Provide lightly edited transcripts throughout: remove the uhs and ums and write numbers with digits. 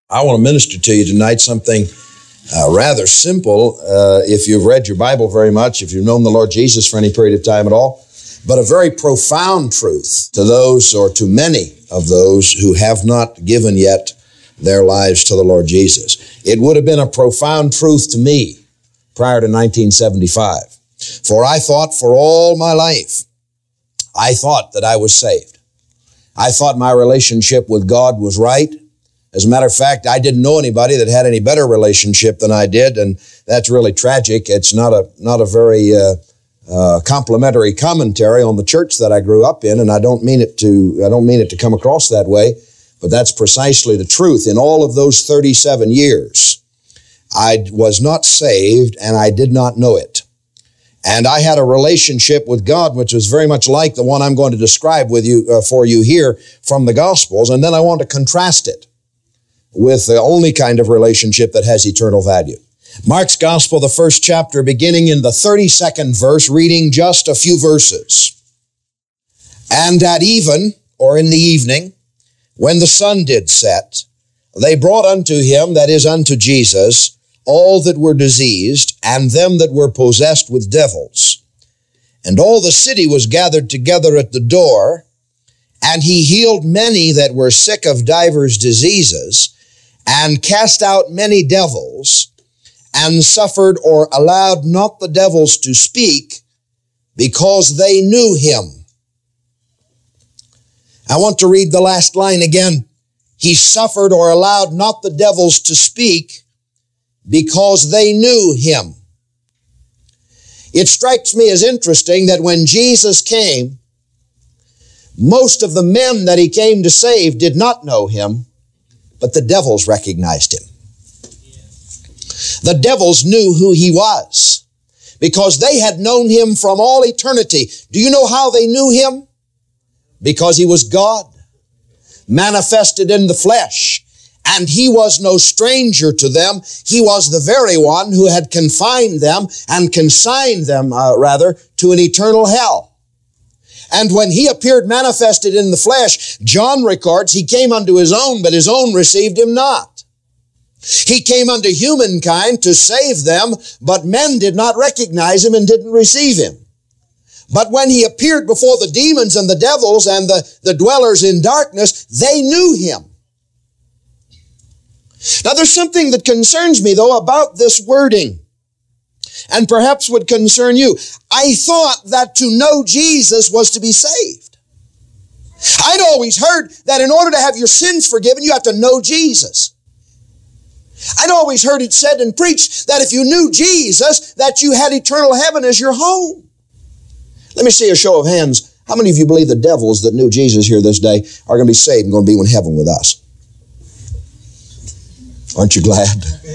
I want to minister to you tonight something rather simple if you've read your Bible very much, if you've known the Lord Jesus for any period of time at all, but a very profound truth to those or to many of those who have not given yet their lives to the Lord Jesus. It would have been a profound truth to me prior to 1975. For I thought for all my life, I thought that I was saved. I thought my relationship with God was right. As a matter of fact, I didn't know anybody that had any better relationship than I did, and that's really tragic. It's not a very complimentary commentary on the church that I grew up in, and I don't mean it to come across that way, but that's precisely the truth. In all of those 37 years, I was not saved, and I did not know it. And I had a relationship with God which was very much like the one I'm going to describe with you for you here from the Gospels, and then I want to contrast it with the only kind of relationship that has eternal value. Mark's Gospel, the first chapter, beginning in the 32nd verse, reading just a few verses. And at even, or in the evening, when the sun did set, they brought unto him, that is unto Jesus, all that were diseased, and them that were possessed with devils. And all the city was gathered together at the door, and he healed many that were sick of divers diseases, and cast out many devils, and suffered or allowed not the devils to speak, because they knew him. I want to read the last line again. He suffered or allowed not the devils to speak, because they knew him. It strikes me as interesting that when Jesus came, most of the men that he came to save did not know him, but the devils recognized him. The devils knew who he was because they had known him from all eternity. Do you know how they knew him? Because he was God, manifested in the flesh. And he was no stranger to them. He was the very one who had confined them and consigned them, to an eternal hell. And when he appeared manifested in the flesh, John records, he came unto his own, but his own received him not. He came unto humankind to save them, but men did not recognize him and didn't receive him. But when he appeared before the demons and the devils and the dwellers in darkness, they knew him. Now there's something that concerns me, though, about this wording, and perhaps would concern you. I thought that to know Jesus was to be saved. I'd always heard that in order to have your sins forgiven, you have to know Jesus. I'd always heard it said and preached that if you knew Jesus, that you had eternal heaven as your home. Let me see a show of hands. How many of you believe the devils that knew Jesus here this day are going to be saved and going to be in heaven with us? Aren't you glad?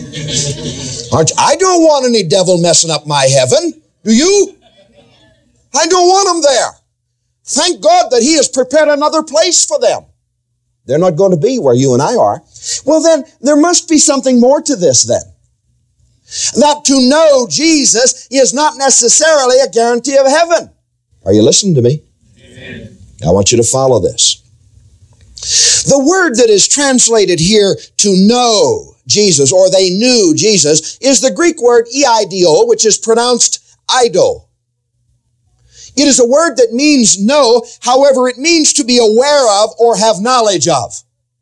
I don't want any devil messing up my heaven. Do you? I don't want them there. Thank God that he has prepared another place for them. They're not going to be where you and I are. Well, then, there must be something more to this then. That to know Jesus is not necessarily a guarantee of heaven. Are you listening to me? Amen. I want you to follow this. The word that is translated here to know Jesus, or they knew Jesus, is the Greek word eido, which is pronounced ido. It is a word that means know, however, it means to be aware of or have knowledge of.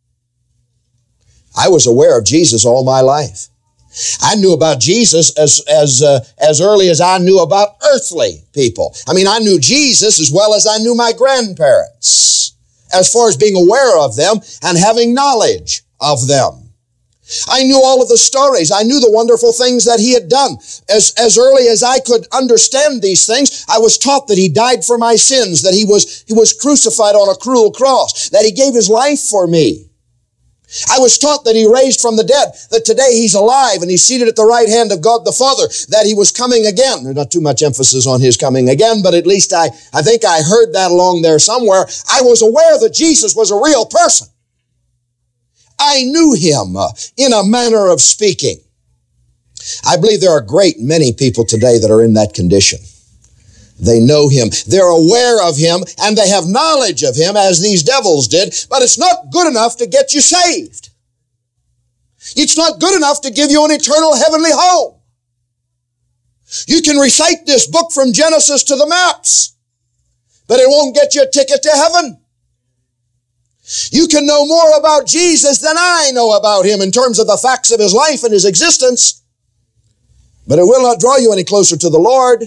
I was aware of Jesus all my life. I knew about Jesus as early as I knew about earthly people. I mean, I knew Jesus as well as I knew my grandparents, as far as being aware of them and having knowledge of them. I knew all of the stories. I knew the wonderful things that he had done. As early as I could understand these things, I was taught that he died for my sins, that he was crucified on a cruel cross, that he gave his life for me. I was taught that he raised from the dead, that today he's alive and he's seated at the right hand of God the Father, that he was coming again. There's not too much emphasis on his coming again, but at least I think I heard that along there somewhere. I was aware that Jesus was a real person. I knew him in a manner of speaking. I believe there are a great many people today that are in that condition. They know him. They're aware of him, and they have knowledge of him, as these devils did, but it's not good enough to get you saved. It's not good enough to give you an eternal heavenly home. You can recite this book from Genesis to the maps, but it won't get you a ticket to heaven. You can know more about Jesus than I know about him in terms of the facts of his life and his existence, but it will not draw you any closer to the Lord.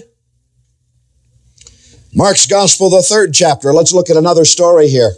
Mark's Gospel, the 3rd chapter. Let's look at another story here.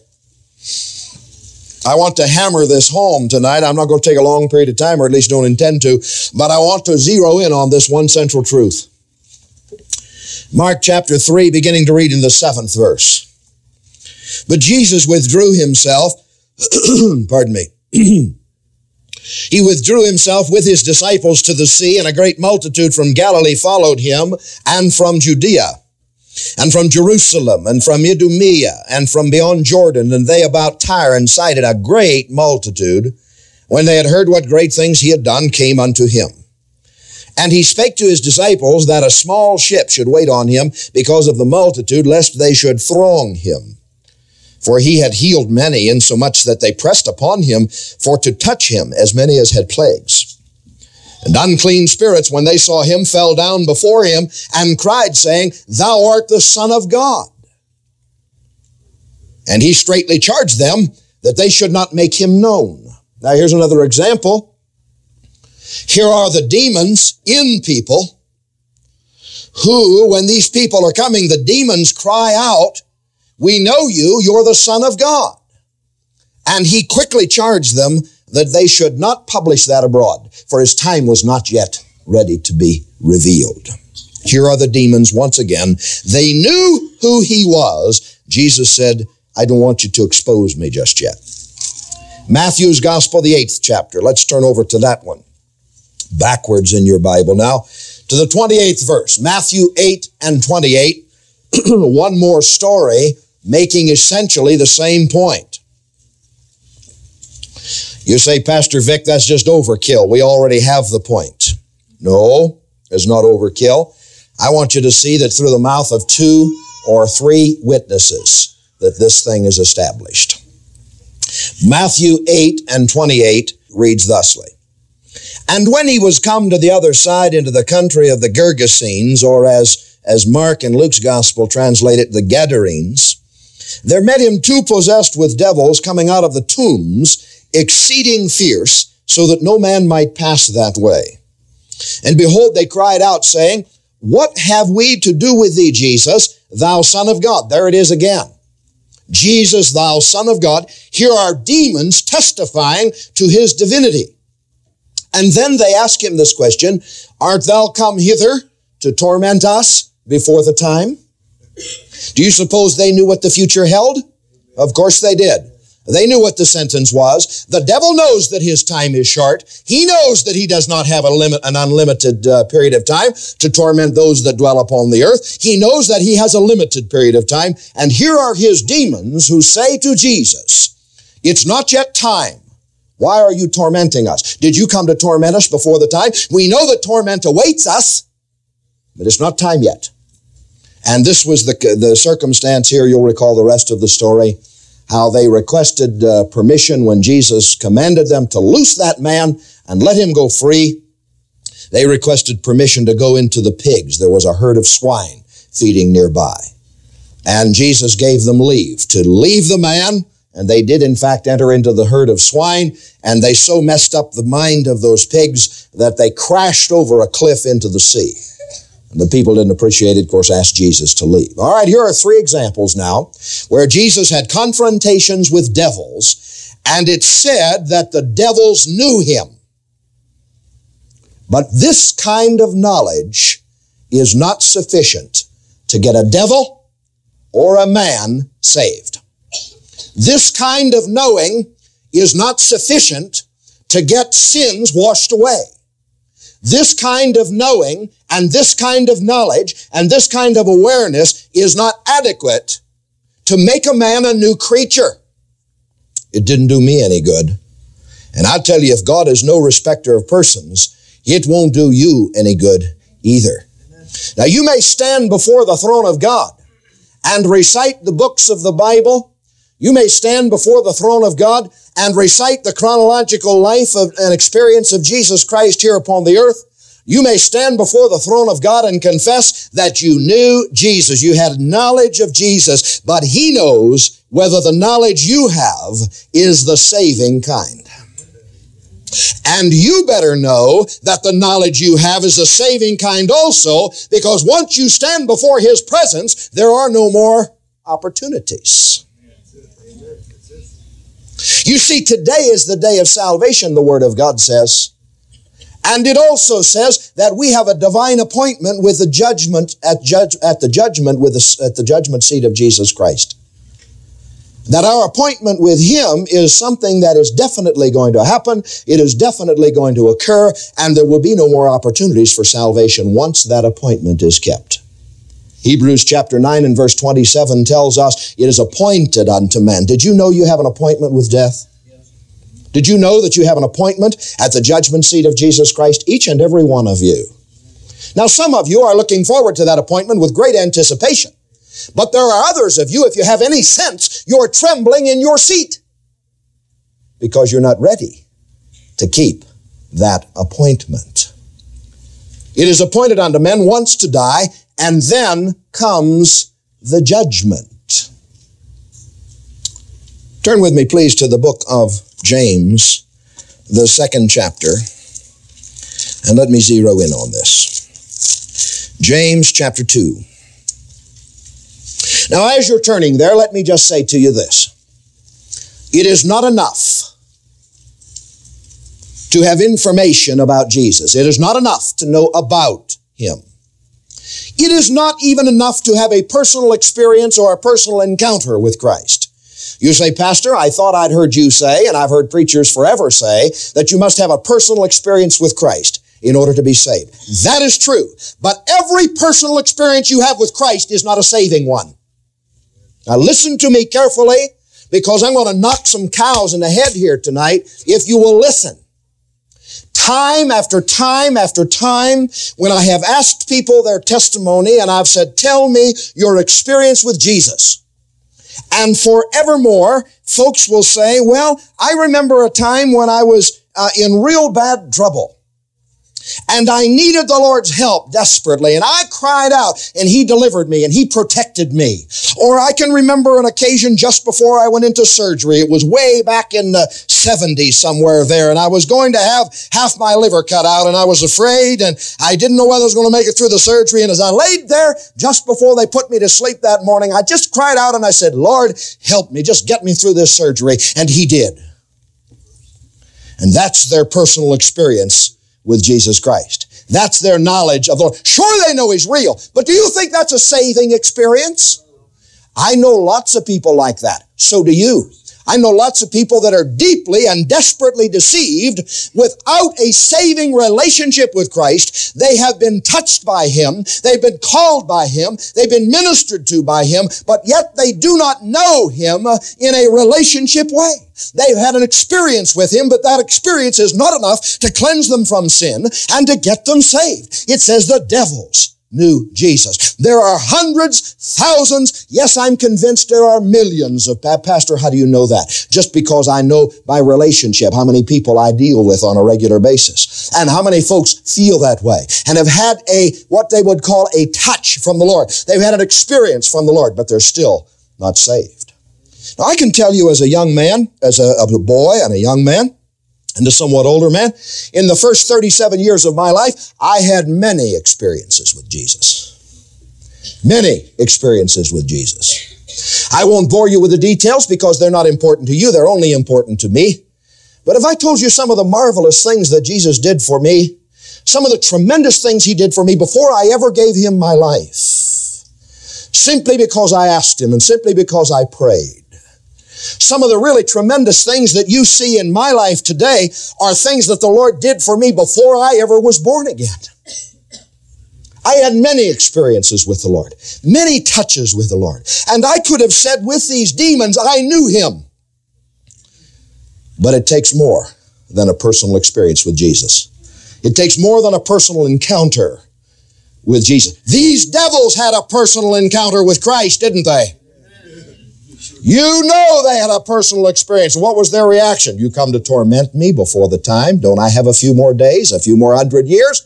I want to hammer this home tonight. I'm not going to take a long period of time, or at least don't intend to, but I want to zero in on this one central truth. Mark chapter 3, beginning to read in the 7th verse. But Jesus withdrew himself, pardon me, he withdrew himself with his disciples to the sea, and a great multitude from Galilee followed him, and from Judea, and from Jerusalem, and from Idumea, and from beyond Jordan, and they about Tyre and Sidon, a great multitude, when they had heard what great things he had done, came unto him. And he spake to his disciples that a small ship should wait on him because of the multitude, lest they should throng him. For he had healed many, insomuch that they pressed upon him for to touch him, as many as had plagues. And unclean spirits, when they saw him, fell down before him and cried, saying, Thou art the Son of God. And he straitly charged them that they should not make him known. Now here's another example. Here are the demons in people who, when these people are coming, the demons cry out, We know you, you're the Son of God. And he quickly charged them that they should not publish that abroad, for his time was not yet ready to be revealed. Here are the demons once again. They knew who he was. Jesus said, I don't want you to expose me just yet. Matthew's Gospel, the 8th chapter. Let's turn over to that one. Backwards in your Bible now, to the 28th verse. Matthew 8 and 28. One more story, making essentially the same point. You say, Pastor Vic, that's just overkill. We already have the point. No, it's not overkill. I want you to see that through the mouth of 2 or 3 witnesses that this thing is established. Matthew 8 and 28 reads thusly. And when he was come to the other side into the country of the Gergesenes, or as Mark and Luke's Gospel translate it, the Gadarenes, there met him 2 possessed with devils coming out of the tombs, exceeding fierce, so that no man might pass that way. And behold, they cried out, saying, What have we to do with thee, Jesus, thou Son of God? There it is again. Jesus, thou Son of God. Here are demons testifying to his divinity. And then they ask him this question, Art thou come hither to torment us before the time? Do you suppose they knew what the future held? Of course they did. They knew what the sentence was. The devil knows that his time is short. He knows that he does not have an unlimited period of time to torment those that dwell upon the earth. He knows that he has a limited period of time. And here are his demons who say to Jesus, It's not yet time. Why are you tormenting us? Did you come to torment us before the time? We know that torment awaits us, but it's not time yet. And this was the circumstance here. You'll recall the rest of the story, how they requested permission when Jesus commanded them to loose that man and let him go free. They requested permission to go into the pigs. There was a herd of swine feeding nearby. And Jesus gave them leave to leave the man, and they did in fact enter into the herd of swine, and they so messed up the mind of those pigs that they crashed over a cliff into the sea. And the people didn't appreciate it, of course, asked Jesus to leave. All right, here are 3 examples now where Jesus had confrontations with devils, and it said that the devils knew him. But this kind of knowledge is not sufficient to get a devil or a man saved. This kind of knowing is not sufficient to get sins washed away. This kind of knowing and this kind of knowledge and this kind of awareness is not adequate to make a man a new creature. It didn't do me any good. And I'll tell you, if God is no respecter of persons, it won't do you any good either. Now, you may stand before the throne of God and recite the books of the Bible. You may stand before the throne of God and recite the chronological life and experience of Jesus Christ here upon the earth. You may stand before the throne of God and confess that you knew Jesus. You had knowledge of Jesus, but He knows whether the knowledge you have is the saving kind. And you better know that the knowledge you have is the saving kind also, because once you stand before His presence, there are no more opportunities. You see, today is the day of salvation, the Word of God says. And it also says that we have a divine appointment with the judgment at the judgment seat of Jesus Christ. That our appointment with Him is something that is definitely going to happen. It is definitely going to occur, and there will be no more opportunities for salvation once that appointment is kept. Hebrews chapter 9 and verse 27 tells us it is appointed unto men. Did you know you have an appointment with death? Did you know that you have an appointment at the judgment seat of Jesus Christ? Each and every one of you. Now, some of you are looking forward to that appointment with great anticipation. But there are others of you, if you have any sense, you're trembling in your seat because you're not ready to keep that appointment. It is appointed unto men once to die, and then comes the judgment. Turn with me, please, to the book of James, the 2nd chapter, and let me zero in on this. James chapter 2. Now, as you're turning there, let me just say to you this. It is not enough to have information about Jesus. It is not enough to know about Him. It is not even enough to have a personal experience or a personal encounter with Christ. You say, Pastor, I thought I'd heard you say, and I've heard preachers forever say, that you must have a personal experience with Christ in order to be saved. That is true. But every personal experience you have with Christ is not a saving one. Now listen to me carefully, because I'm going to knock some cows in the head here tonight if you will listen. Time after time after time, when I have asked people their testimony and I've said, tell me your experience with Jesus. And forevermore, folks will say, well, I remember a time when I was in real bad trouble. And I needed the Lord's help desperately. And I cried out and He delivered me and He protected me. Or I can remember an occasion just before I went into surgery. It was way back in the 70s somewhere there. And I was going to have half my liver cut out and I was afraid and I didn't know whether I was going to make it through the surgery. And as I laid there just before they put me to sleep that morning, I just cried out and I said, Lord, help me. Just get me through this surgery. And He did. And that's their personal experience with Jesus Christ. That's their knowledge of the Lord. Sure, they know He's real, but do you think that's a saving experience? I know lots of people like that. So do you. I know lots of people that are deeply and desperately deceived without a saving relationship with Christ. They have been touched by Him. They've been called by Him. They've been ministered to by Him, but yet they do not know Him in a relationship way. They've had an experience with Him, but that experience is not enough to cleanse them from sin and to get them saved. It says the devils knew Jesus. There are hundreds, thousands, yes, I'm convinced there are millions of, Pastor, how do you know that? Just because I know by relationship how many people I deal with on a regular basis and how many folks feel that way and have had what they would call a touch from the Lord. They've had an experience from the Lord, but they're still not saved. Now, I can tell you as a young man, as a boy and a young man, and a somewhat older man, in the first 37 years of my life, I had many experiences with Jesus. Many experiences with Jesus. I won't bore you with the details because they're not important to you. They're only important to me. But if I told you some of the marvelous things that Jesus did for me, some of the tremendous things He did for me before I ever gave Him my life, simply because I asked Him and simply because I prayed. Some of the really tremendous things that you see in my life today are things that the Lord did for me before I ever was born again. I had many experiences with the Lord, many touches with the Lord. And I could have said with these demons, I knew Him. But it takes more than a personal experience with Jesus. It takes more than a personal encounter with Jesus. These devils had a personal encounter with Christ, didn't they? You know they had a personal experience. What was their reaction? You come to torment me before the time. Don't I have a few more days, a few more 100 years?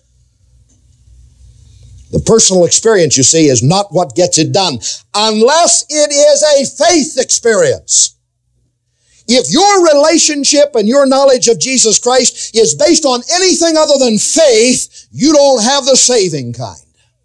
The personal experience, you see, is not what gets it done, unless it is a faith experience. If your relationship and your knowledge of Jesus Christ is based on anything other than faith, you don't have the saving kind.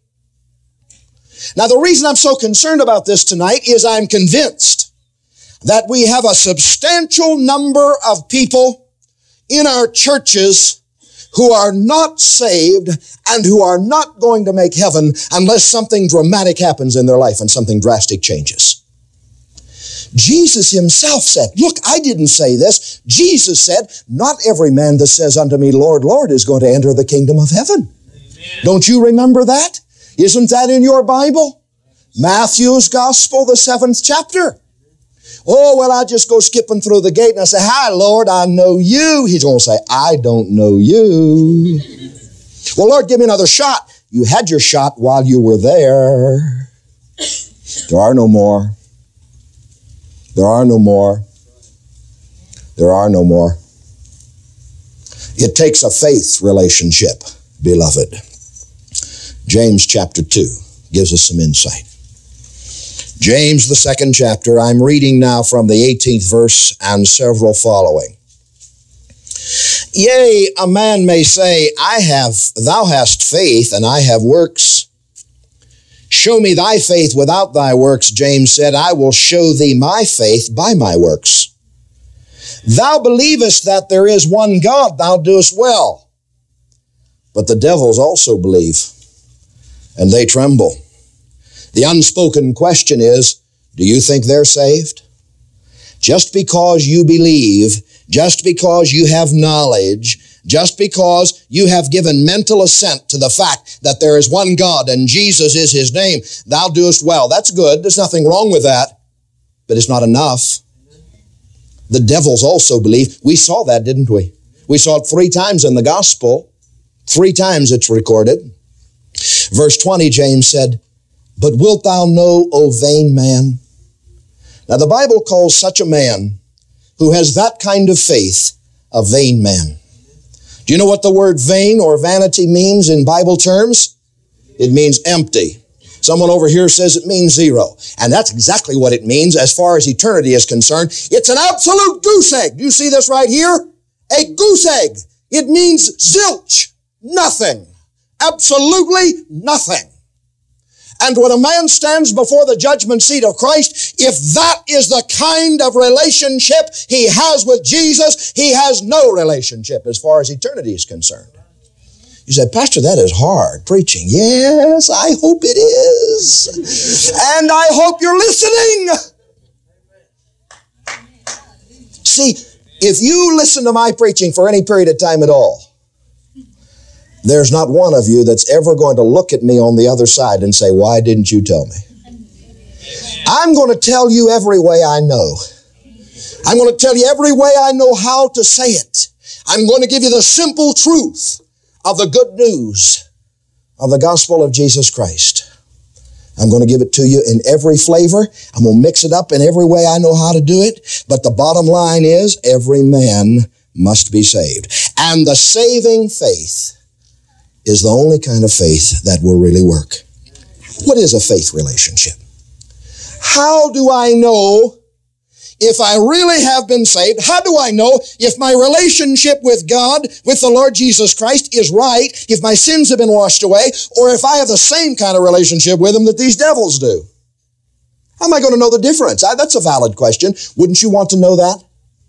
Now, the reason I'm so concerned about this tonight is I'm convinced that we have a substantial number of people in our churches who are not saved and who are not going to make heaven unless something dramatic happens in their life and something drastic changes. Jesus himself said, look, I didn't say this. Jesus said, not every man that says unto me, Lord, Lord, is going to enter the kingdom of heaven. Amen. Don't you remember that? Isn't that in your Bible? Matthew's Gospel, the 7th chapter. Oh, well, I just go skipping through the gate and I say, hi, Lord, I know you. He's going to say, I don't know you. Well, Lord, give me another shot. You had your shot while you were there. There are no more. There are no more. There are no more. It takes a faith relationship, beloved. James chapter 2 gives us some insight. James, the 2nd chapter, I'm reading now from the 18th verse and several following. Yea, a man may say, thou hast faith, and I have works. Show me thy faith without thy works, James said. I will show thee my faith by my works. Thou believest that there is one God, thou doest well. But the devils also believe, and they tremble. The unspoken question is, do you think they're saved? Just because you believe, just because you have knowledge, just because you have given mental assent to the fact that there is one God and Jesus is his name, thou doest well. That's good. There's nothing wrong with that, but it's not enough. The devils also believe. We saw that, didn't we? We saw it 3 times in the gospel. 3 times it's recorded. Verse 20, James said, but wilt thou know, O vain man? Now the Bible calls such a man who has that kind of faith a vain man. Do you know what the word vain or vanity means in Bible terms? It means empty. Someone over here says it means zero. And that's exactly what it means as far as eternity is concerned. It's an absolute goose egg. Do you see this right here? A goose egg. It means zilch. Nothing. Absolutely nothing. And when a man stands before the judgment seat of Christ, if that is the kind of relationship he has with Jesus, he has no relationship as far as eternity is concerned. You say, Pastor, that is hard preaching. Yes, I hope it is. And I hope you're listening. See, if you listen to my preaching for any period of time at all, there's not one of you that's ever going to look at me on the other side and say, why didn't you tell me? I'm going to tell you every way I know. I'm going to tell you every way I know how to say it. I'm going to give you the simple truth of the good news of the gospel of Jesus Christ. I'm going to give it to you in every flavor. I'm going to mix it up in every way I know how to do it. But the bottom line is every man must be saved. And the saving faith is the only kind of faith that will really work. What is a faith relationship? How do I know if I really have been saved? How do I know if my relationship with God, with the Lord Jesus Christ is right, if my sins have been washed away, or if I have the same kind of relationship with Him that these devils do? How am I going to know the difference? That's a valid question. Wouldn't you want to know that?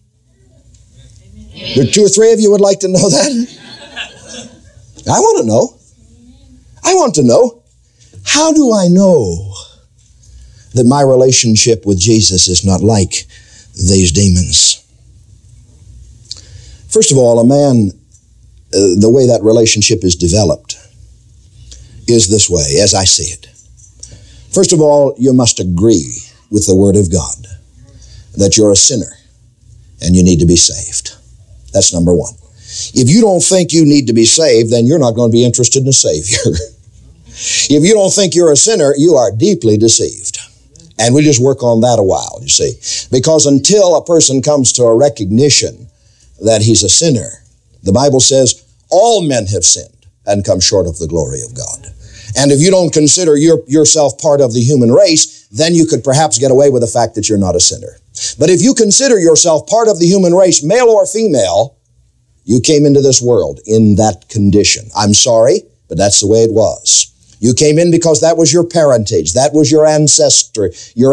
There are 2 or 3 of you would like to know that? I want to know. I want to know. How do I know that my relationship with Jesus is not like these demons? First of all, a man, the way that relationship is developed is this way, as I see it. First of all, you must agree with the Word of God that you're a sinner and you need to be saved. That's number one. If you don't think you need to be saved, then you're not going to be interested in a Savior. If you don't think you're a sinner, you are deeply deceived. And we just work on that a while, you see. Because until a person comes to a recognition that he's a sinner, the Bible says all men have sinned and come short of the glory of God. And if you don't consider yourself part of the human race, then you could perhaps get away with the fact that you're not a sinner. But if you consider yourself part of the human race, male or female, you came into this world in that condition. I'm sorry, but that's the way it was. You came in because that was your parentage. That was your ancestry.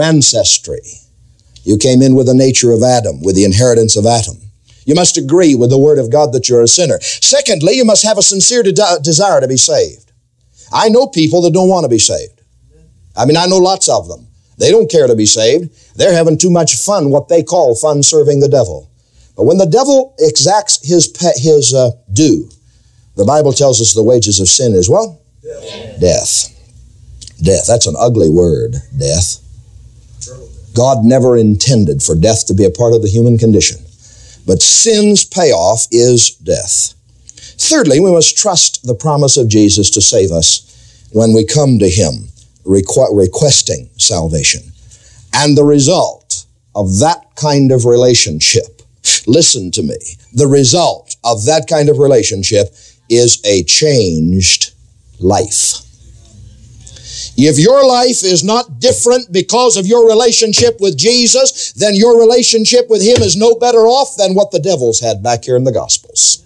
You came in with the nature of Adam, with the inheritance of Adam. You must agree with the Word of God that you're a sinner. Secondly, you must have a sincere desire to be saved. I know people that don't want to be saved. I know lots of them. They don't care to be saved. They're having too much fun, what they call fun serving the devil. But when the devil exacts his due, the Bible tells us the wages of sin is what? Death. Death. That's an ugly word, death. God never intended for death to be a part of the human condition. But sin's payoff is death. Thirdly, we must trust the promise of Jesus to save us when we come to Him requesting salvation. And the result of that kind of relationship, listen to me, the result of that kind of relationship is a changed life. If your life is not different because of your relationship with Jesus, then your relationship with Him is no better off than what the devils had back here in the Gospels.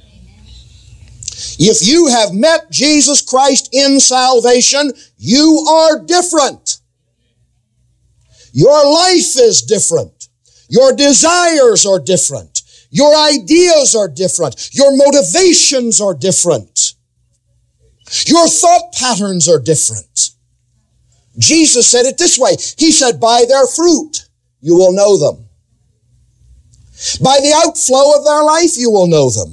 If you have met Jesus Christ in salvation, you are different. Your life is different. Your desires are different. Your ideas are different. Your motivations are different. Your thought patterns are different. Jesus said it this way. He said, by their fruit you will know them. By the outflow of their life you will know them.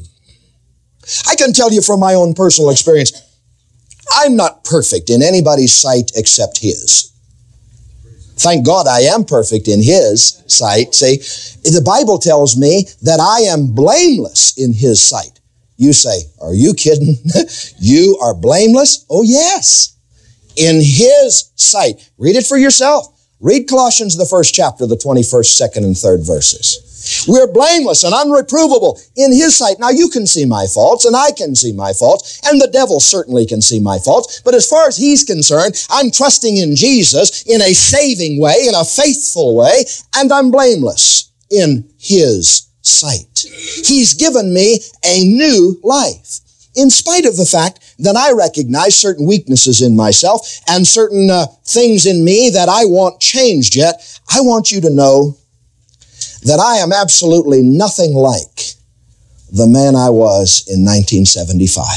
I can tell you from my own personal experience, I'm not perfect in anybody's sight except His. Thank God I am perfect in His sight. See, the Bible tells me that I am blameless in His sight. You say, are you kidding? You are blameless? Oh, yes. In His sight. Read it for yourself. Read Colossians, the 1st chapter, the 21st, 2nd, and 3rd verses. We're blameless and unreprovable in His sight. Now, you can see my faults, and I can see my faults, and the devil certainly can see my faults. But as far as he's concerned, I'm trusting in Jesus in a saving way, in a faithful way, and I'm blameless in His sight. He's given me a new life, in spite of the fact that I recognize certain weaknesses in myself and certain things in me that I want changed yet. I want you to know that I am absolutely nothing like the man I was in 1975.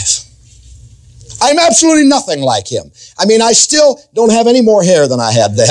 I'm absolutely nothing like him. I still don't have any more hair than I had then.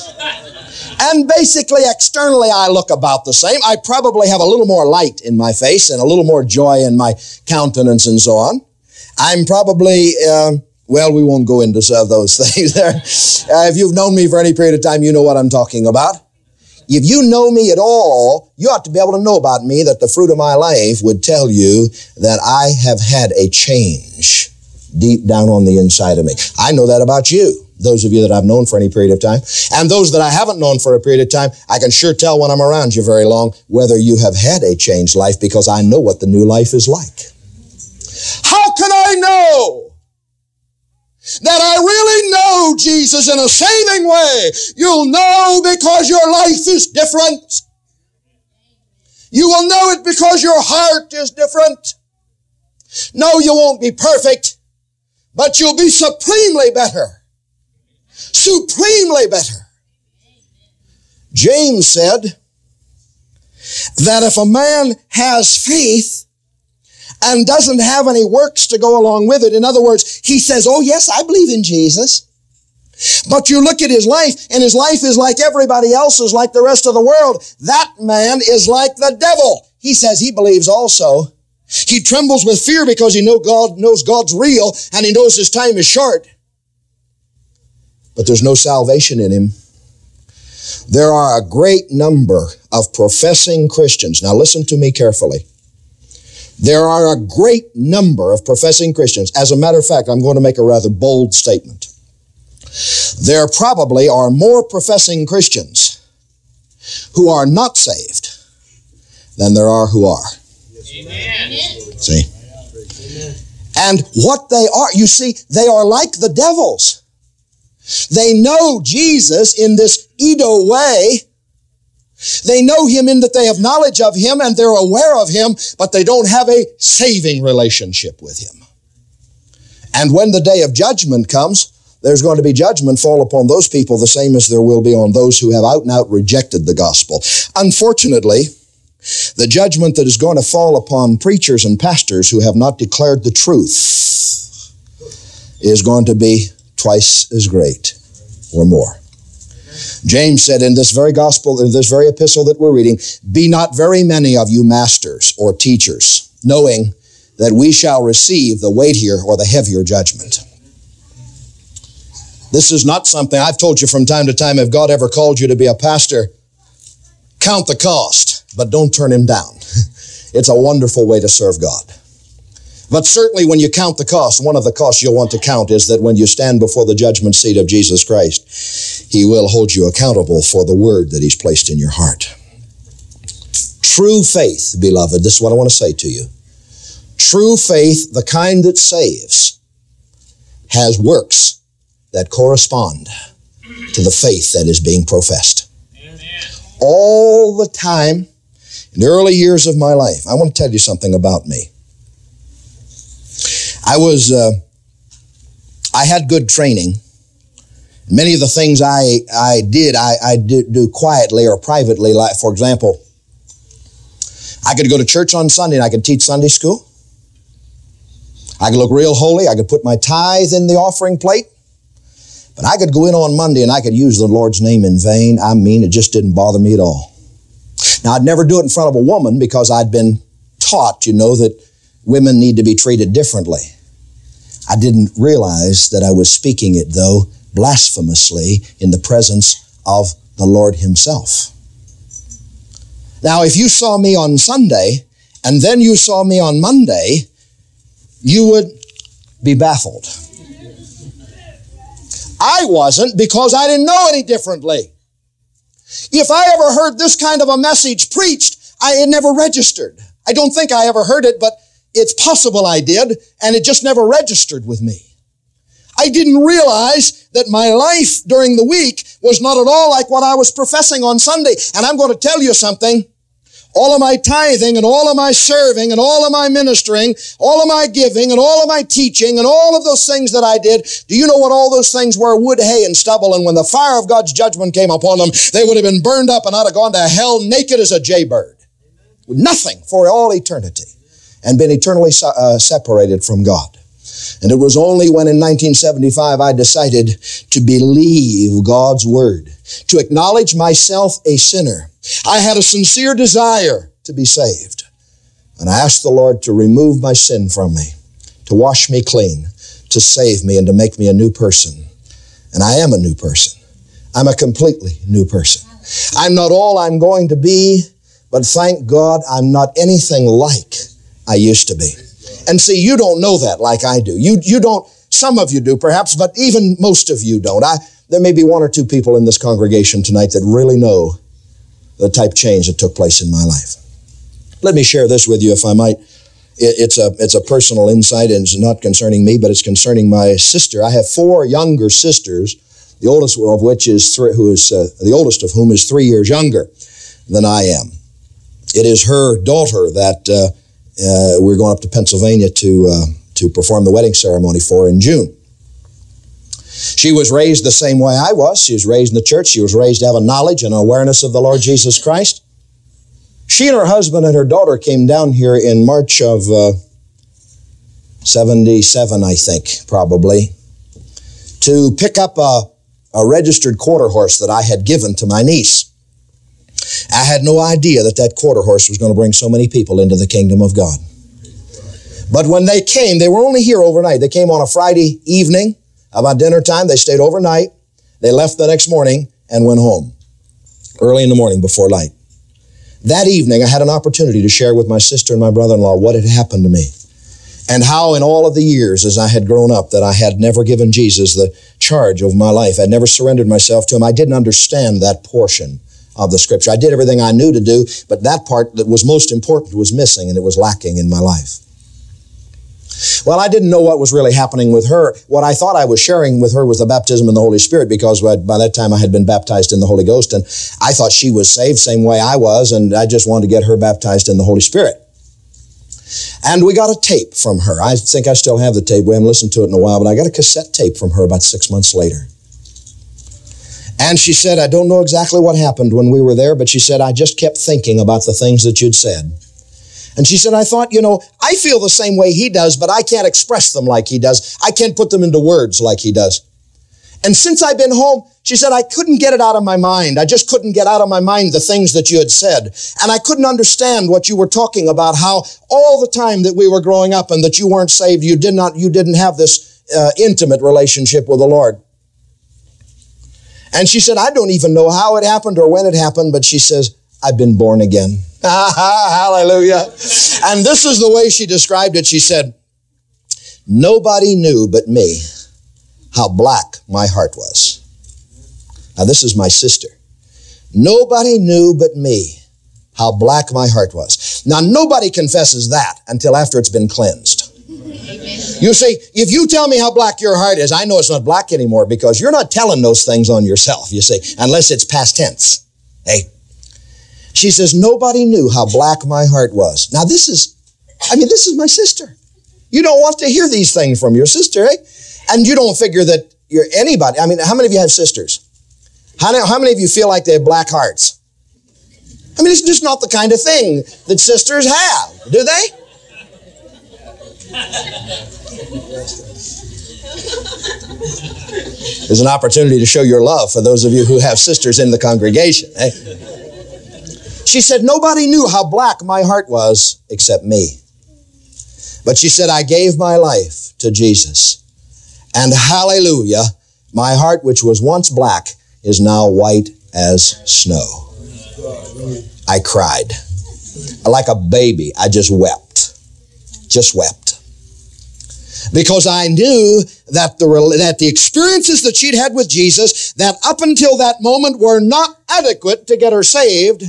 And basically, externally, I look about the same. I probably have a little more light in my face and a little more joy in my countenance and so on. I'm probably, we won't go into those things there. If you've known me for any period of time, you know what I'm talking about. If you know me at all, you ought to be able to know about me that the fruit of my life would tell you that I have had a change deep down on the inside of me. I know that about you, those of you that I've known for any period of time. And those that I haven't known for a period of time, I can sure tell when I'm around you very long whether you have had a changed life, because I know what the new life is like. How can I know that I really know Jesus in a saving way? You'll know because your life is different. You will know it because your heart is different. No, you won't be perfect, but you'll be supremely better. Supremely better. James said that if a man has faith and doesn't have any works to go along with it, in other words, he says, oh yes, I believe in Jesus. But you look at his life, and his life is like everybody else's, like the rest of the world. That man is like the devil. He says he believes also. He trembles with fear because he knows God's real, and he knows his time is short. But there's no salvation in him. There are a great number of professing Christians. Now listen to me carefully. There are a great number of professing Christians. As a matter of fact, I'm going to make a rather bold statement. There probably are more professing Christians who are not saved than there are who are. Amen. See? And what they are, you see, they are like the devils. They know Jesus in this Edo way. They know Him in that they have knowledge of Him and they're aware of Him, but they don't have a saving relationship with Him. And when the day of judgment comes, there's going to be judgment fall upon those people the same as there will be on those who have out and out rejected the gospel. Unfortunately, the judgment that is going to fall upon preachers and pastors who have not declared the truth is going to be twice as great or more. James said in this very gospel, in this very epistle that we're reading, "Be not very many of you masters or teachers, knowing that we shall receive the weightier or the heavier judgment." This is not something, I've told you from time to time, if God ever called you to be a pastor, count the cost, but don't turn Him down. It's a wonderful way to serve God. But certainly when you count the cost, one of the costs you'll want to count is that when you stand before the judgment seat of Jesus Christ, He will hold you accountable for the word that He's placed in your heart. True faith, beloved, this is what I want to say to you. True faith, the kind that saves, has works that correspond to the faith that is being professed. Amen. All the time, in the early years of my life, I want to tell you something about me. I had good training. Many of the things I did do quietly or privately. Like, for example, I could go to church on Sunday and I could teach Sunday school. I could look real holy. I could put my tithe in the offering plate. But I could go in on Monday and I could use the Lord's name in vain. I mean, it just didn't bother me at all. Now, I'd never do it in front of a woman because I'd been taught, that women need to be treated differently. I didn't realize that I was speaking it, though, blasphemously in the presence of the Lord Himself. Now, if you saw me on Sunday and then you saw me on Monday, you would be baffled. I wasn't, because I didn't know any differently. If I ever heard this kind of a message preached, it never registered. I don't think I ever heard it, but it's possible I did, and it just never registered with me. I didn't realize that my life during the week was not at all like what I was professing on Sunday. And I'm going to tell you something. All of my tithing and all of my serving and all of my ministering, all of my giving and all of my teaching and all of those things that I did, do you know what all those things were? Wood, hay, and stubble. And when the fire of God's judgment came upon them, they would have been burned up and I'd have gone to hell naked as a jaybird. With nothing for all eternity and been eternally separated from God. And it was only when in 1975 I decided to believe God's word, to acknowledge myself a sinner. I had a sincere desire to be saved. And I asked the Lord to remove my sin from me, to wash me clean, to save me and to make me a new person. And I am a new person. I'm a completely new person. I'm not all I'm going to be, but thank God I'm not anything like I used to be. And see, you don't know that like I do. You don't, some of you do perhaps, but even most of you don't. There may be one or two people in this congregation tonight that really know the type change that took place in my life. Let me share this with you, if I might. It's a personal insight, and it's not concerning me, but it's concerning my sister. I have 4 younger sisters, the oldest of which is the oldest of whom is 3 years younger than I am. It is her daughter that we're going up to Pennsylvania to perform the wedding ceremony for in June. She was raised the same way I was. She was raised in the church. She was raised to have a knowledge and awareness of the Lord Jesus Christ. She and her husband and her daughter came down here in March of 77, I think, probably, to pick up a registered quarter horse that I had given to my niece. I had no idea that quarter horse was going to bring so many people into the kingdom of God. But when they came, they were only here overnight. They came on a Friday evening, about dinner time. They stayed overnight. They left the next morning and went home early in the morning before light. That evening, I had an opportunity to share with my sister and my brother-in-law what had happened to me. And how in all of the years as I had grown up that I had never given Jesus the charge of my life. I never surrendered myself to Him. I didn't understand that portion of the Scripture. I did everything I knew to do, but that part that was most important was missing, and it was lacking in my life. Well, I didn't know what was really happening with her. What I thought I was sharing with her was the baptism in the Holy Spirit, because by that time I had been baptized in the Holy Ghost, and I thought she was saved same way I was, and I just wanted to get her baptized in the Holy Spirit. And we got a tape from her. I think I still have the tape. We haven't listened to it in a while, but I got a cassette tape from her about 6 months later. And she said, I don't know exactly what happened when we were there, but she said, I just kept thinking about the things that you'd said. And she said, I thought, I feel the same way he does, but I can't express them like he does. I can't put them into words like he does. And since I've been home, she said, I couldn't get it out of my mind. I just couldn't get out of my mind the things that you had said. And I couldn't understand what you were talking about, how all the time that we were growing up and that you weren't saved, you didn't have this intimate relationship with the Lord. And she said, I don't even know how it happened or when it happened, but she says, I've been born again. Hallelujah. And this is the way she described it. She said, nobody knew but me how black my heart was. Now this is my sister. Nobody knew but me how black my heart was. Now nobody confesses that until after it's been cleansed. You see, if you tell me how black your heart is, I know it's not black anymore, because you're not telling those things on yourself, you see, unless it's past tense. Hey. She says, nobody knew how black my heart was. Now this is my sister. You don't want to hear these things from your sister, eh? And you don't figure that you're anybody. How many of you have sisters? How many of you feel like they have black hearts? It's just not the kind of thing that sisters have, do they? There's an opportunity to show your love for those of you who have sisters in the congregation, eh? She said, nobody knew how black my heart was except me. But she said, I gave my life to Jesus. And hallelujah, my heart, which was once black, is now white as snow. I cried. Like a baby, I just wept. Just wept. Because I knew that the experiences that she'd had with Jesus, that up until that moment were not adequate to get her saved.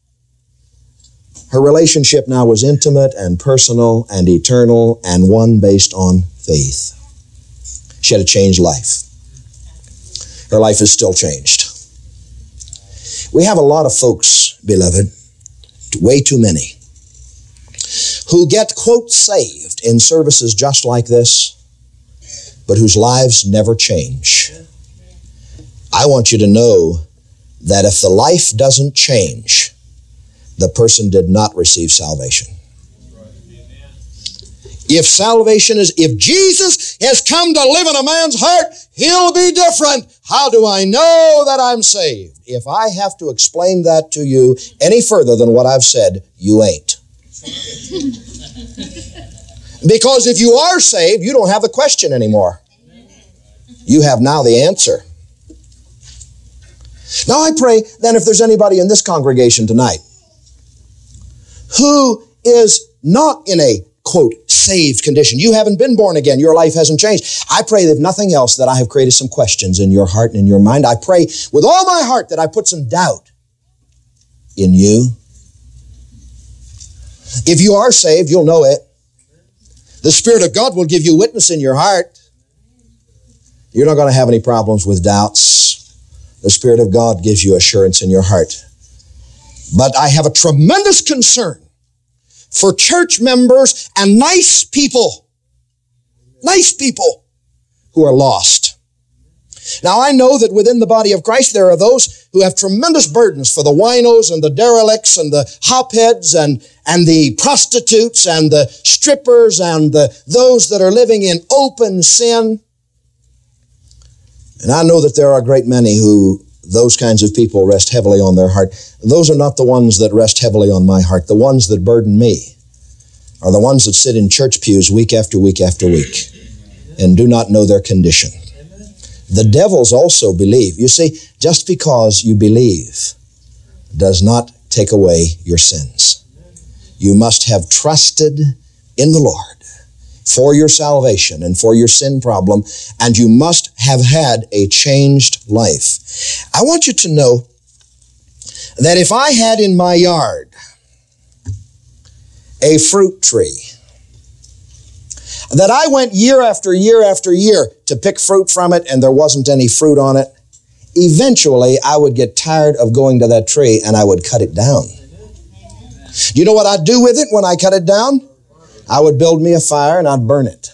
Her relationship now was intimate and personal and eternal and one based on faith. She had a changed life. Her life is still changed. We have a lot of folks, beloved, way too many, who get, quote, saved in services just like this, but whose lives never change. I want you to know that if the life doesn't change, the person did not receive salvation. If Jesus has come to live in a man's heart, he'll be different. How do I know that I'm saved? If I have to explain that to you any further than what I've said, you ain't. Because if you are saved, you don't have the question anymore. You have now the answer. Now I pray then if there's anybody in this congregation tonight who is not in a, quote, saved condition. You haven't been born again. Your life hasn't changed. I pray that if nothing else that I have created some questions in your heart and in your mind. I pray with all my heart that I put some doubt in you. If you are saved, you'll know it. The Spirit of God will give you witness in your heart. You're not going to have any problems with doubts. The Spirit of God gives you assurance in your heart. But I have a tremendous concern for church members and nice people who are lost. Now I know that within the body of Christ there are those who have tremendous burdens for the winos and the derelicts and the hopheads and the prostitutes and the strippers and those that are living in open sin. And I know that there are a great many who those kinds of people rest heavily on their heart. Those are not the ones that rest heavily on my heart. The ones that burden me are the ones that sit in church pews week after week after week and do not know their condition. The devils also believe. You see, just because you believe does not take away your sins. You must have trusted in the Lord. for your salvation and for your sin problem, and you must have had a changed life. I want you to know that if I had in my yard a fruit tree, that I went year after year after year to pick fruit from it and there wasn't any fruit on it, eventually I would get tired of going to that tree and I would cut it down. Do you know what I'd do with it when I cut it down? I would build me a fire and I'd burn it.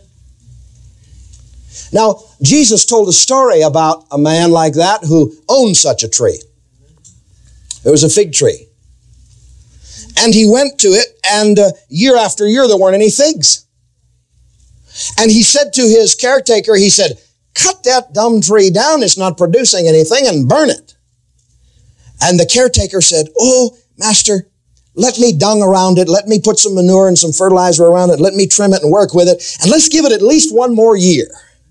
Now, Jesus told a story about a man like that who owned such a tree. It was a fig tree. And he went to it, and year after year there weren't any figs. And he said to his caretaker, he said, cut that dumb tree down, it's not producing anything, and burn it. And the caretaker said, oh, master, let me dung around it, let me put some manure and some fertilizer around it, let me trim it and work with it, and let's give it at least one more year.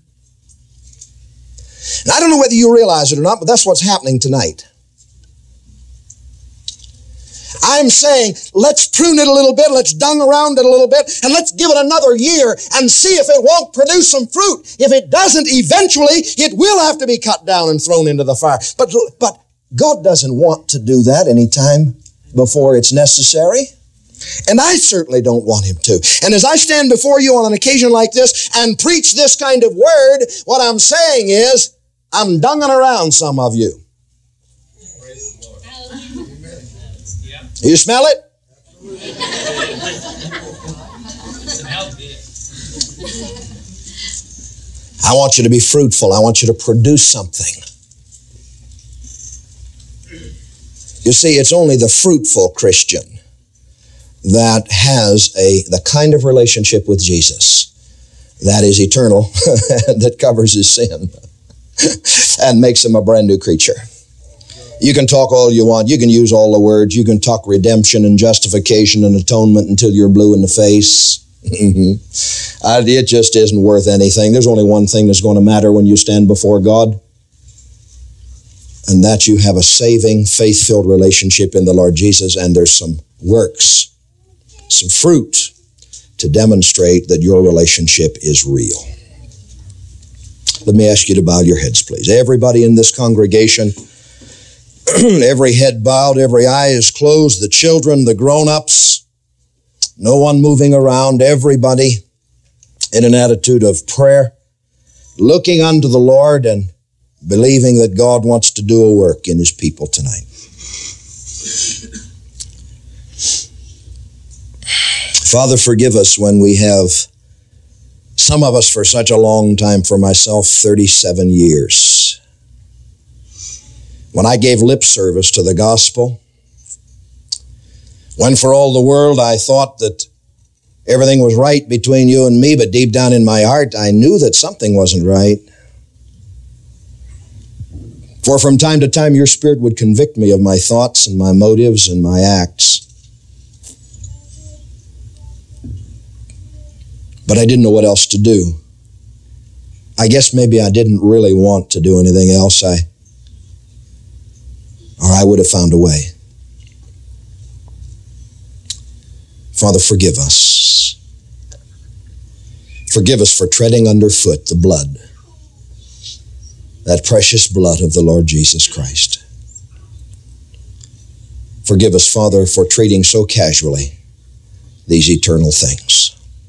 And I don't know whether you realize it or not, but that's what's happening tonight. I'm saying, let's prune it a little bit, let's dung around it a little bit, and let's give it another year and see if it won't produce some fruit. If it doesn't, eventually, it will have to be cut down and thrown into the fire. But God doesn't want to do that anytime before it's necessary. And I certainly don't want Him to. And as I stand before you on an occasion like this and preach this kind of word, what I'm saying is, I'm dunging around some of you. You smell it? I want you to be fruitful. I want you to produce something. You see, it's only the fruitful Christian that has the kind of relationship with Jesus that is eternal, that covers his sin and makes him a brand new creature. You can talk all you want. You can use all the words. You can talk redemption and justification and atonement until you're blue in the face. It just isn't worth anything. There's only one thing that's going to matter when you stand before God, and that you have a saving, faith-filled relationship in the Lord Jesus, and there's some works, some fruit to demonstrate that your relationship is real. Let me ask you to bow your heads, please. Everybody in this congregation, every head bowed, every eye is closed, the children, the grown-ups, no one moving around, everybody in an attitude of prayer, looking unto the Lord and believing that God wants to do a work in His people tonight. Father, forgive us when we have, some of us for such a long time, for myself, 37 years. When I gave lip service to the gospel, when for all the world I thought that everything was right between you and me, but deep down in my heart I knew that something wasn't right. For from time to time your Spirit would convict me of my thoughts and my motives and my acts. But I didn't know what else to do. I guess maybe I didn't really want to do anything else. Or I would have found a way. Father, forgive us. Forgive us for treading underfoot the blood, that precious blood of the Lord Jesus Christ. Forgive us, Father, for treating so casually these eternal things.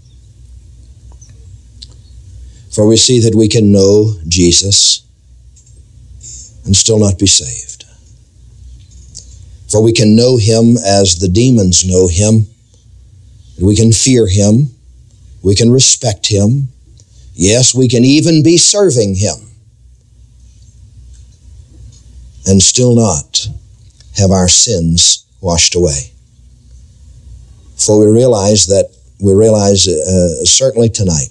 For we see that we can know Jesus and still not be saved. For we can know Him as the demons know Him. We can fear Him. We can respect Him. Yes, we can even be serving Him and still not have our sins washed away. For we realize certainly tonight,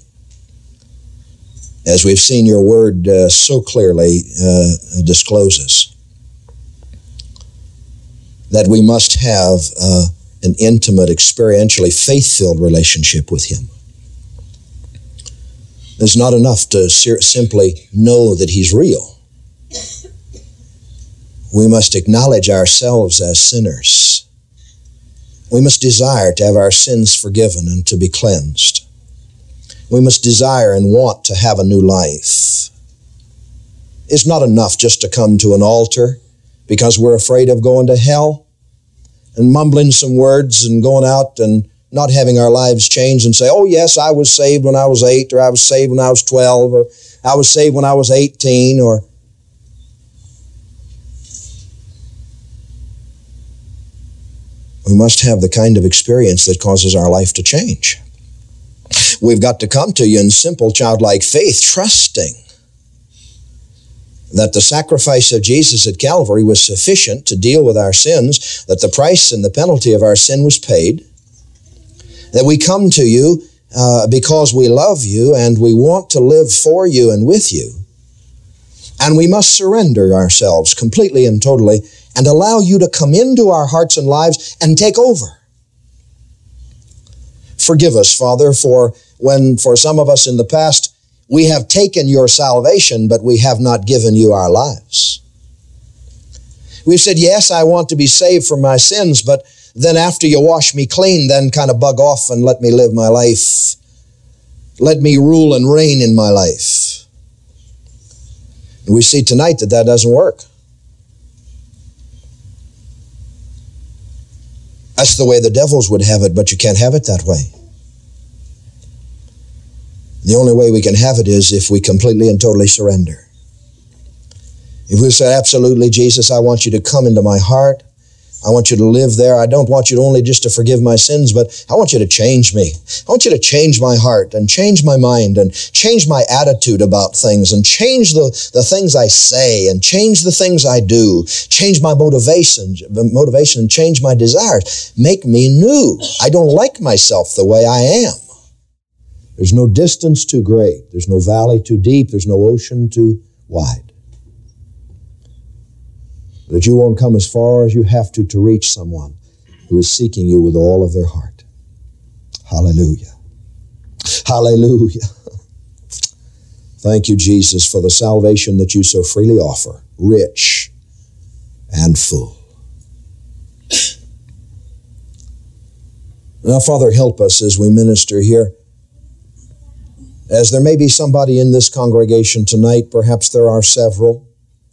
as we've seen your word so clearly discloses, that we must have an intimate, experientially faith-filled relationship with Him. It's not enough to simply know that He's real. We must acknowledge ourselves as sinners. We must desire to have our sins forgiven and to be cleansed. We must desire and want to have a new life. It's not enough just to come to an altar because we're afraid of going to hell and mumbling some words and going out and not having our lives changed and say, oh yes, I was saved when I was 8, or I was saved when I was 12, or I was saved when I was 18, or we must have the kind of experience that causes our life to change. We've got to come to you in simple childlike faith, trusting that the sacrifice of Jesus at Calvary was sufficient to deal with our sins, that the price and the penalty of our sin was paid, that we come to you because we love you and we want to live for you and with you. And we must surrender ourselves completely and totally and allow you to come into our hearts and lives and take over. Forgive us, Father, for some of us in the past, we have taken your salvation, but we have not given you our lives. We've said, yes, I want to be saved from my sins, but then after you wash me clean, then kind of bug off and let me live my life. Let me rule and reign in my life. And we see tonight that that doesn't work. That's the way the devils would have it, but you can't have it that way. The only way we can have it is if we completely and totally surrender. If we say, absolutely, Jesus, I want you to come into my heart. I want you to live there. I don't want you to only just to forgive my sins, but I want you to change me. I want you to change my heart and change my mind and change my attitude about things and change the things I say and change the things I do. Change my motivation and change my desires. Make me new. I don't like myself the way I am. There's no distance too great. There's no valley too deep. There's no ocean too wide. That you won't come as far as you have to reach someone who is seeking you with all of their heart. Hallelujah. Hallelujah. Thank you, Jesus, for the salvation that you so freely offer, rich and full. Now, Father, help us as we minister here. As there may be somebody in this congregation tonight, perhaps there are several,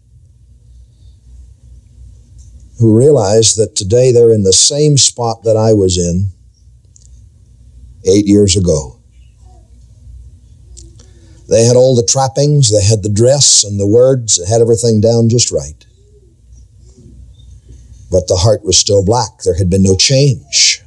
who realize that today they're in the same spot that I was in 8 years ago. They had all the trappings, they had the dress and the words, they had everything down just right. But the heart was still black. There had been no change.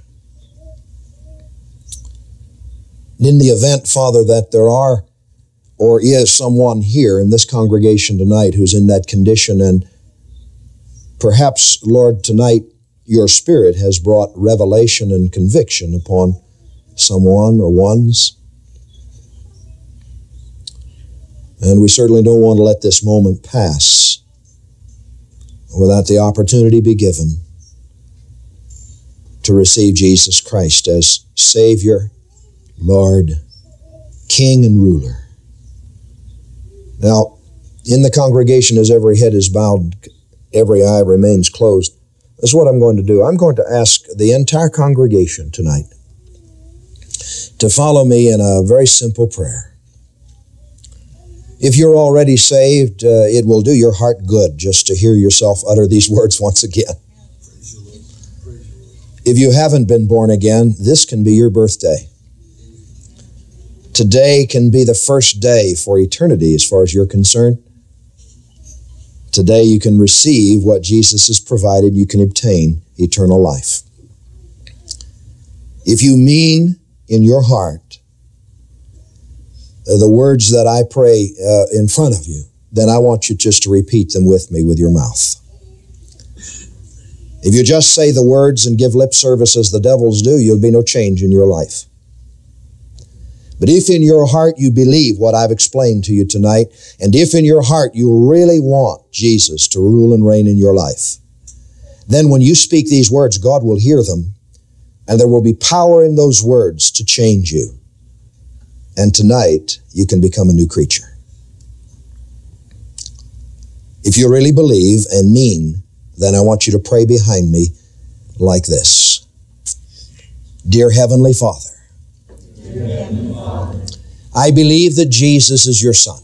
And in the event, Father, that there are or is someone here in this congregation tonight who's in that condition, and perhaps, Lord, tonight your Spirit has brought revelation and conviction upon someone or ones. And we certainly don't want to let this moment pass without the opportunity be given to receive Jesus Christ as Savior, Lord, King, and Ruler. Now, in the congregation, as every head is bowed, every eye remains closed, this is what I'm going to do. I'm going to ask the entire congregation tonight to follow me in a very simple prayer. If you're already saved, it will do your heart good just to hear yourself utter these words once again. If you haven't been born again, this can be your birthday. Today can be the first day for eternity as far as you're concerned. Today you can receive what Jesus has provided. You can obtain eternal life. If you mean in your heart the words that I pray in front of you, then I want you just to repeat them with me with your mouth. If you just say the words and give lip service as the devils do, you'll be no change in your life. But if in your heart you believe what I've explained to you tonight, and if in your heart you really want Jesus to rule and reign in your life, then when you speak these words, God will hear them, and there will be power in those words to change you. And tonight, you can become a new creature. If you really believe and mean, then I want you to pray behind me like this. Dear Heavenly Father, I believe that Jesus is your Son.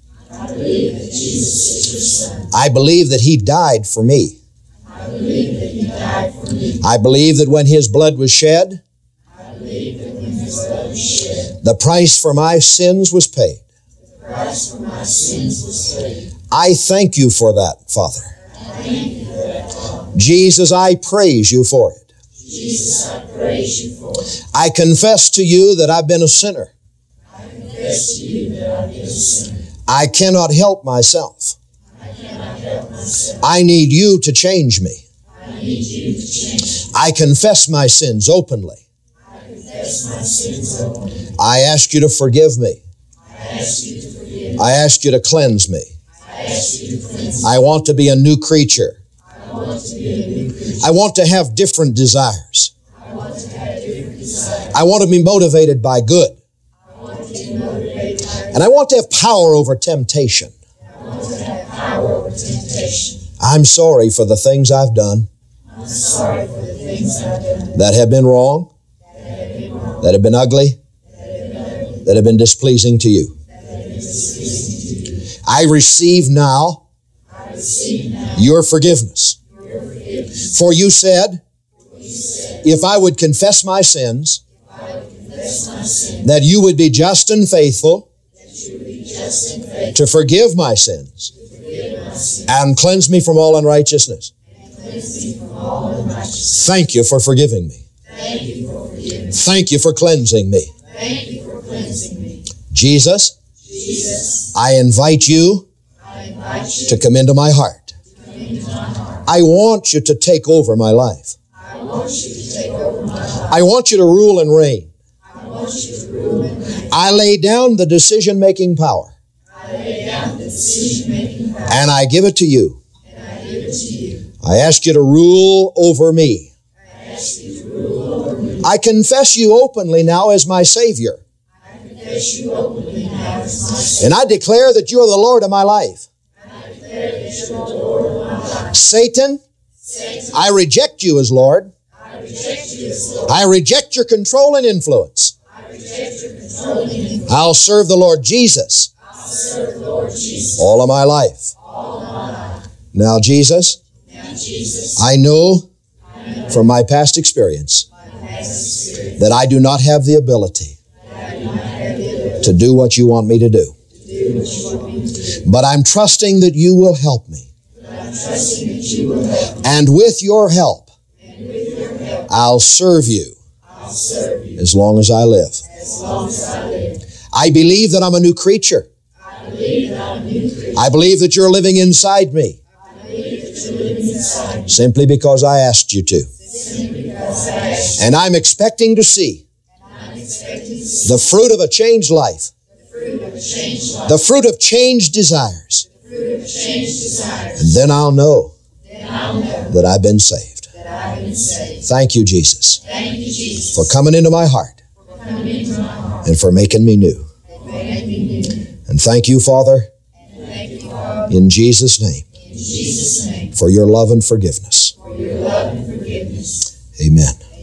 I believe that Jesus is your Son. I believe that He died for me. I believe that He died for me. I believe that when His blood was shed, I believe that when His blood was shed, the price for my sins was paid. the price for my sins was paid. I thank you for that, Father. I thank you for that, Father. Jesus, I praise you for it. Jesus, I praise you for it. I confess to you that I've been a sinner. I confess to you that I've been a sinner. I cannot help myself. I cannot help myself. I need you to change me. I need you to change me. I confess my sins openly. I confess my sins openly. I ask you to forgive me. I ask you to forgive me. I ask you to cleanse me. I ask you to cleanse me. I want to be a new creature. I want to be a new creature. I want to have different desires. I want to have different desires. I want to be motivated by good. I want to be motivated by And I want to have power over temptation. I want to have power over temptation. I'm sorry for the things I've done I'm sorry for the things I've done that have been wrong, that have been wrong, that have been ugly, that have been ugly, that have been displeasing to you. that have been displeasing to you. I receive now I receive now your forgiveness. your forgiveness. For you said, You said, if I would confess my sins, I would confess my sin, that you would be just and faithful that you would be just and faithful to forgive my sins to forgive my sin, and cleanse me from all unrighteousness. and cleanse me from all unrighteousness. Thank you for forgiving me. Thank you for forgiving me. Thank you for cleansing me. Thank you for cleansing me. Jesus, Jesus, I invite you I invite you to come into my heart. to come into my heart. I want you to take over my life. I want you to take over my life. I want you to rule and reign. I want you to rule and reign. I lay down the decision-making power, I lay down the decision-making power, and I give it to you. and I give it to you. I ask you to rule over me. I ask you to rule over me. I confess you openly now as my Savior, I confess you openly now as my Savior. and I declare that you are the Lord of my life. And I declare that you are the Lord of my life. Satan, Satan, I reject you as Lord. I reject you as Lord. I reject your control and influence. I reject your controlling influence. I'll serve the Lord Jesus I'll serve the Lord Jesus all of my life. all of my life. Now, Jesus, Now, Jesus, I know from my past experience my past experience, that I do not have the ability that I do not have the ability to do what you want me to do. to do what you want me to do. But I'm trusting that you will help me. But I'm trusting that you will help me. And with your help, And with your help, I'll serve you I'll serve you as long as I live. as long as I live. I believe that I'm a new creature. I believe that I'm a new creature. I believe that you're living inside me I believe that you're living inside me simply because I asked you to. simply because I asked you. And I'm expecting to see And I'm expecting to see the fruit of a changed life, the fruit of a changed life, the fruit of changed desires. the fruit of changed desires. And then I'll know Then I'll know that I've been saved. that I've been saved. Thank you, Jesus, Thank you, Jesus, for coming into my heart for coming into my heart and for making me new. and making me new. And thank you, Father, And thank you, Father, in Jesus' name, in Jesus' name, for your love and forgiveness. for your love and forgiveness. Amen.